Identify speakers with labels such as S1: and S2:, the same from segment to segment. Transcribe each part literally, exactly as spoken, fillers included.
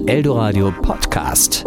S1: Eldoradio Podcast.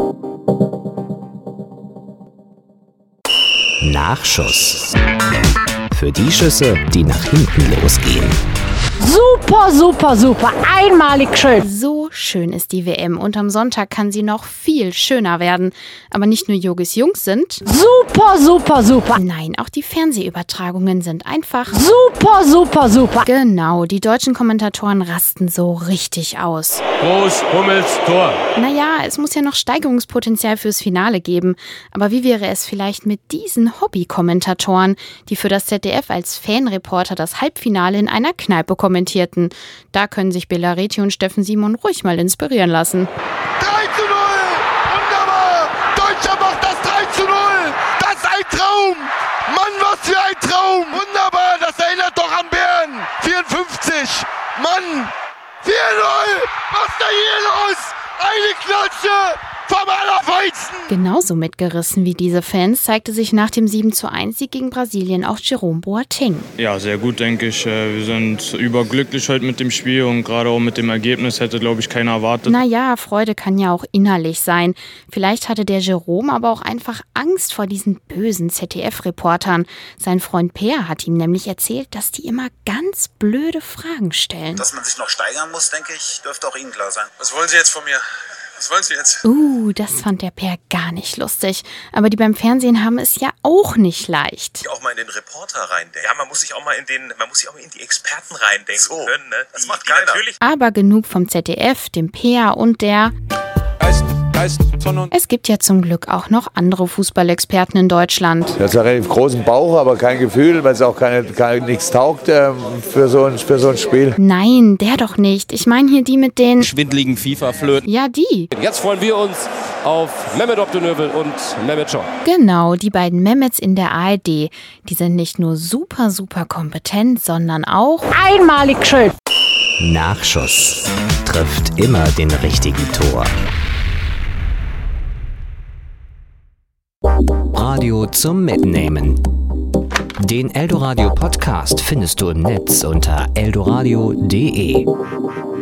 S1: Nachschuss. Für die Schüsse, die nach hinten losgehen.
S2: Super, super, super. Einmalig schön.
S3: So schön ist die W M und am Sonntag kann sie noch viel schöner werden. Aber nicht nur Jogis Jungs sind
S2: super, super, super.
S3: Nein, auch die Fernsehübertragungen sind einfach
S2: super, super, super.
S3: Genau, die deutschen Kommentatoren rasten so richtig aus.
S4: Groß, Hummels, Tor.
S3: Naja, es muss ja noch Steigerungspotenzial fürs Finale geben. Aber wie wäre es vielleicht mit diesen Hobby-Kommentatoren, die für das Z D F als Fanreporter das Halbfinale in einer Kneipe kommentierten? Da können sich Bela Reti und Steffen Simon ruhig mal inspirieren lassen.
S5: drei zu null! Wunderbar! Deutschland macht das drei zu null! Das ist ein Traum! Mann, was für ein Traum! Wunderbar! Das erinnert doch an Bern! vierundfünfzig! Mann! vier null! Was ist da hier los? Eine Klatsche! Vom Allerfeinsten!
S3: Genauso mitgerissen wie diese Fans zeigte sich nach dem sieben zu eins Sieg gegen Brasilien auch Jerome Boateng.
S4: Ja, sehr gut, denke ich. Wir sind überglücklich heute mit dem Spiel und gerade auch mit dem Ergebnis hätte, glaube ich, keiner erwartet.
S3: Naja, Freude kann ja auch innerlich sein. Vielleicht hatte der Jerome aber auch einfach Angst vor diesen bösen Z D F-Reportern. Sein Freund Peer hat ihm nämlich erzählt, dass die immer ganz blöde Fragen stellen.
S6: Dass man sich noch steigern muss, denke ich, dürfte auch Ihnen klar sein. Was wollen Sie jetzt von mir? Was wollen Sie jetzt?
S3: Uh, das fand der Peer gar nicht lustig. Aber die beim Fernsehen haben es ja auch nicht leicht.
S6: Auch mal in den Reporter reindenken. Ja, man muss sich auch mal in den, man muss sich auch mal in die Experten reindenken so können. Ne? Das die, macht keiner. Natürlich.
S3: Aber genug vom Z D F, dem Peer und der... Es gibt ja zum Glück auch noch andere Fußballexperten in Deutschland.
S7: Er hat einen relativ großen Bauch, aber kein Gefühl, weil es auch keine, keine, nichts taugt äh, für, so ein, für so ein Spiel.
S3: Nein, der doch nicht. Ich meine hier die mit den...
S8: schwindeligen FIFA-Flöten.
S3: Ja, die.
S8: Jetzt freuen wir uns auf Mehmet Optunövel und Mehmet Scholl.
S3: Genau, die beiden Mehmets in der A R D. Die sind nicht nur super, super kompetent, sondern auch...
S2: Einmalig schön.
S1: Nachschuss trifft immer den richtigen Tor. Radio zum Mitnehmen. Den Eldoradio Podcast findest du im Netz unter eldoradio punkt de.